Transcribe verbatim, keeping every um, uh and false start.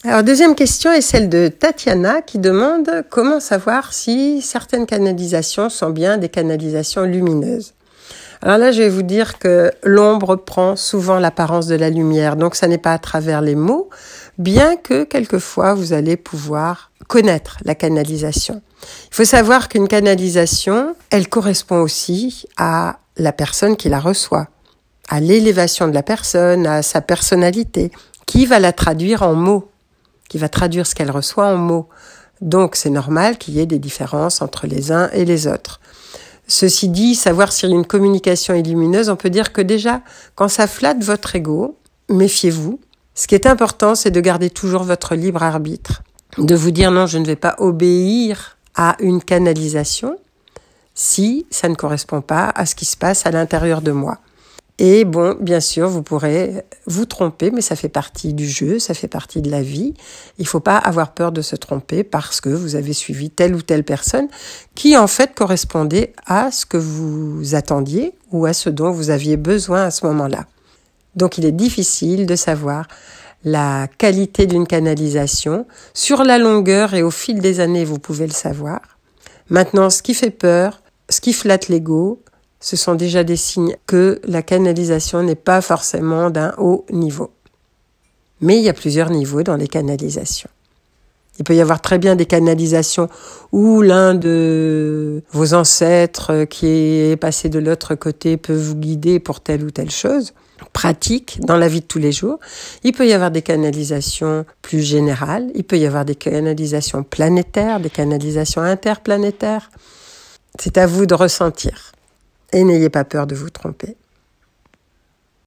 Alors, deuxième question est celle de Tatiana qui demande comment savoir si certaines canalisations sont bien des canalisations lumineuses. Alors là, je vais vous dire que l'ombre prend souvent l'apparence de la lumière, donc ça n'est pas à travers les mots, bien que quelquefois vous allez pouvoir connaître la canalisation. Il faut savoir qu'une canalisation, elle correspond aussi à la personne qui la reçoit, à l'élévation de la personne, à sa personnalité, qui va la traduire en mots, qui va traduire ce qu'elle reçoit en mots. Donc c'est normal qu'il y ait des différences entre les uns et les autres. Ceci dit, savoir si une communication est lumineuse, on peut dire que déjà, quand ça flatte votre ego, méfiez-vous. Ce qui est important, c'est de garder toujours votre libre arbitre. De vous dire non, je ne vais pas obéir à une canalisation si ça ne correspond pas à ce qui se passe à l'intérieur de moi. Et bon, bien sûr, vous pourrez vous tromper, mais ça fait partie du jeu, ça fait partie de la vie. Il ne faut pas avoir peur de se tromper parce que vous avez suivi telle ou telle personne qui, en fait, correspondait à ce que vous attendiez ou à ce dont vous aviez besoin à ce moment-là. Donc, il est difficile de savoir la qualité d'une canalisation. Sur la longueur et au fil des années, vous pouvez le savoir. Maintenant, ce qui fait peur, ce qui flatte l'ego, ce sont déjà des signes que la canalisation n'est pas forcément d'un haut niveau. Mais il y a plusieurs niveaux dans les canalisations. Il peut y avoir très bien des canalisations où l'un de vos ancêtres qui est passé de l'autre côté peut vous guider pour telle ou telle chose, pratique dans la vie de tous les jours. Il peut y avoir des canalisations plus générales, il peut y avoir des canalisations planétaires, des canalisations interplanétaires. C'est à vous de ressentir. Et n'ayez pas peur de vous tromper.